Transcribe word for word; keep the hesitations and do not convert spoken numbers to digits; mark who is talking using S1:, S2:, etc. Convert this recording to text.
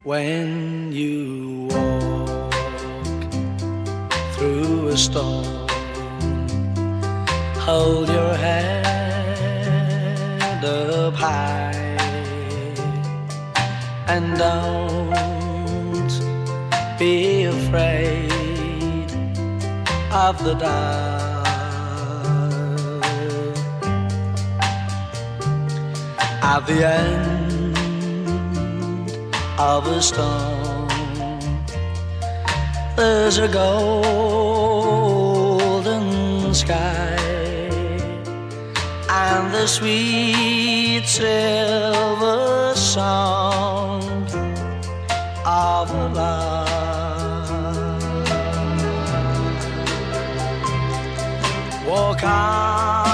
S1: When you walk through a storm, hold your head up high and don't be afraid of the dark. At the end of a storm, there's a golden sky and the sweet silver song of love. Walk on